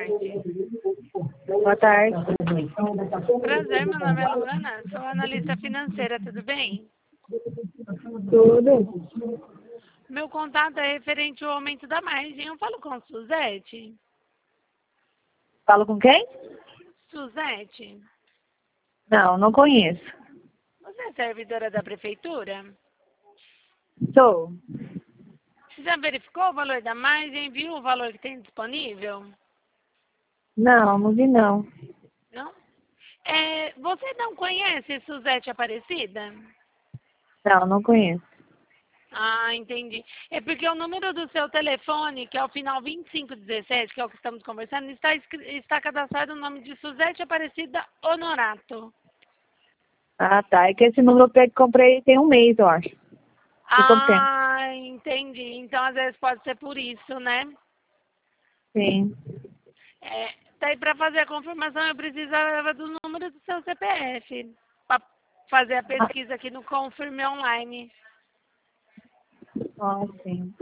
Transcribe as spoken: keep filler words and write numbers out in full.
tarde. Boa tarde. Prazer, meu nome é Luana, sou analista financeira, tudo bem? Tudo? Meu contato é referente ao aumento da margem. Eu falo com Suzete? Falo com quem? Suzete, Não, não conheço. você é servidora da prefeitura? Sou. Já verificou o valor da margem? Viu o valor que tem disponível? Não, não vi não. Não? É, você não conhece Suzete Aparecida? Não, não conheço. Ah, entendi. É porque o número do seu telefone, que é o final vinte e cinco dezessete, que é o que estamos conversando, está, escri- está cadastrado o nome de Suzete Aparecida Honorato. Ah, tá. É que esse número eu peguei que comprei tem um mês, eu acho. Tem pouco tempo. Ah, entendi. Então, às vezes, pode ser por isso, né? Sim. É, daí, para fazer a confirmação, eu precisava do número do seu C P F, para fazer a Ah, pesquisa aqui no Confirme Online. ah, sim.